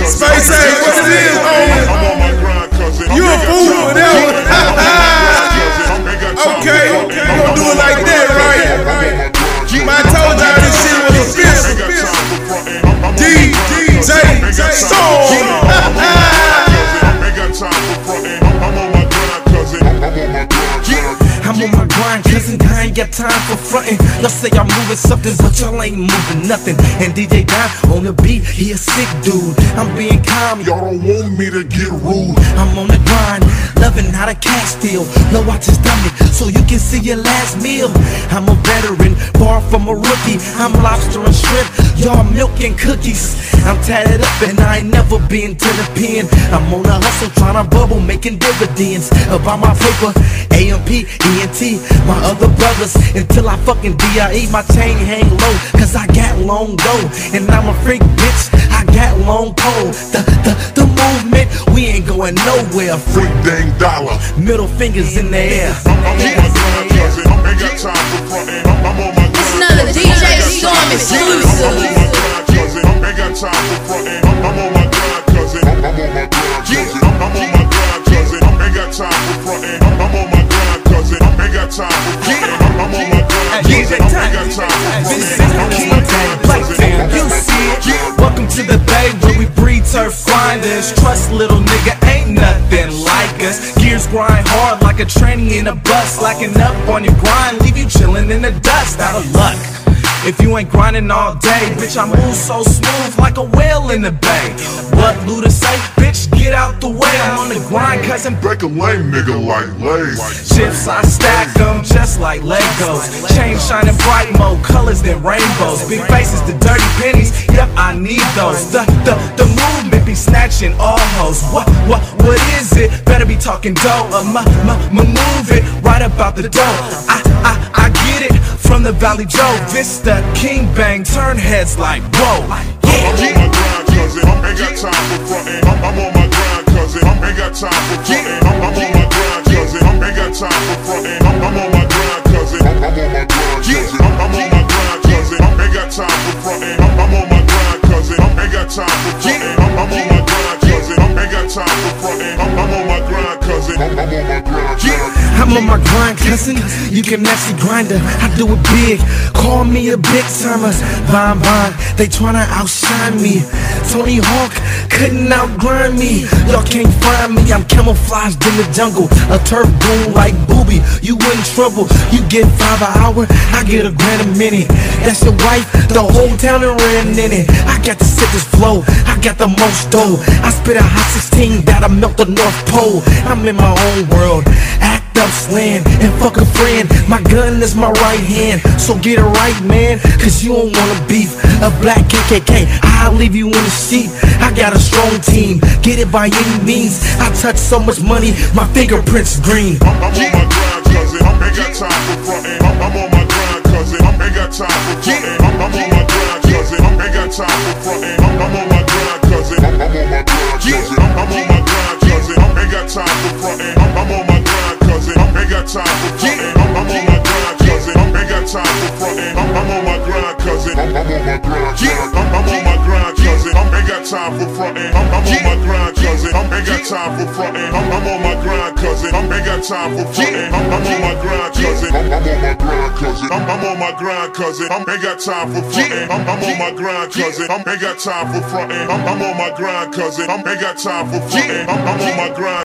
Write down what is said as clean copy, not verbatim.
Space ain't what it is, homie. You a fool with that one. Okay, we gon' do it like that, right? I told y'all this shit was official. DJ Storm. I'm on my grind, cousin, I ain't got time for frontin'. Y'all say I'm moving something, but y'all ain't moving nothing. And DJ Don on the beat, he a sick dude. I'm being calm, y'all don't want me to get rude. I'm on the grind, loving how the cash feel. No watch his dummy, so you can see your last meal. I'm a veteran, far from a rookie. I'm lobster and shrimp, y'all milk and cookies. I'm tatted up and I ain't never been to the pen. I'm on a hustle, tryna bubble, making dividends. About my paper, AMP, ENT, my other brothers. Until I fucking DIE, my chain hang low, cause I got long dough. And I'm a freak bitch, I got long pole. The movement, we ain't going nowhere. Free dang dollar, middle fingers in the air. It's another DJ Storm exclusive. Welcome to the Bay where we breed turf grinders. Trust little nigga, ain't nothing like us. Gears grind hard like a tranny in a bus. Slacking up on your grind, leave you chillin' in the dust. Out of luck if you ain't grinding all day, bitch, I move so smooth like a whale in the bay. What Luda say? Bitch, get out the way. I'm on the grind, cousin. break a lame nigga like Lays. Chips, I stack them just like Legos. Chain shining bright, more colors than rainbows. Big faces, the dirty pennies, yep, I need those. The movement be snatching all hoes. What is it? Better be talking dough. Move it right about the dough. I get it from the Valley Joe. Vista, King Bang, turn heads like whoa. I'm on my grind, cousin. Ain't got time for frontin'. I'm on my grind, cousin. Ain't got time for frontin'. I'm on my grind, cousin. Ain't got time for frontin'. I'm on my grind, cousin. I'm on my grind, cousin. I'm on my grind, cousin. Ain't got time for frontin'. I'm on my grind, cousin. Ain't got time for frontin'. I'm on my grind, cousin. Ain't got time for frontin'. I'm on my grind, cousin. I'm on my grind, cousin. I'm on my grind, cousin. You can actually grinder. I do it big. Call me a big timer. Bond, they tryna outshine me. Tony Hawk couldn't outgrind me. Y'all can't find me. I'm camouflaged in the jungle. A turf goon like Booby. You in trouble. You get $5 an hour. I get $1 grand a minute. That's your wife. The whole town done ran in it. I got the sickest flow. I got the most dough. I spit a hot 16 that'll melt the North Pole. I'm in my own world. Act up, slam, and fuck a friend. My gun is my right hand, so get it right, man, cause you don't wanna beef a black KKK. I'll leave you in the sheet. I got a strong team, get it by any means. I touch so much money, my fingerprints green. I'm on my grind, cousin. Ain't got time for frontin'. I'm on my grind, cousin. Ain't got time for frontin'. I'm on my grind, cousin. Ain't got time for frontin'. I'm on my grind, cousin. I'm on my grind, cousin. I'm on my grind, cousin. Ain't got time for frontin'. I'm on my grind, cousin. Ain't got time for frontin'. I'm on my grind, cousin. Ain't got time for frontin'. I'm on my grind, cousin. I'm on my grind, cousin. I'm on my grind, cousin. Ain't got time for frontin'. I'm on my grind, cousin. Ain't got time for frontin'. I'm on my grind, cousin. Ain't got time for frontin'. I'm on my grind, cousin. I'm on my grind, cousin. I'm on my grind, cousin. Ain't got time for frontin'. I'm on my grind, cousin. Ain't got time for frontin'. I'm on my grind, cousin. Ain't got time for frontin'. I'm on my grind.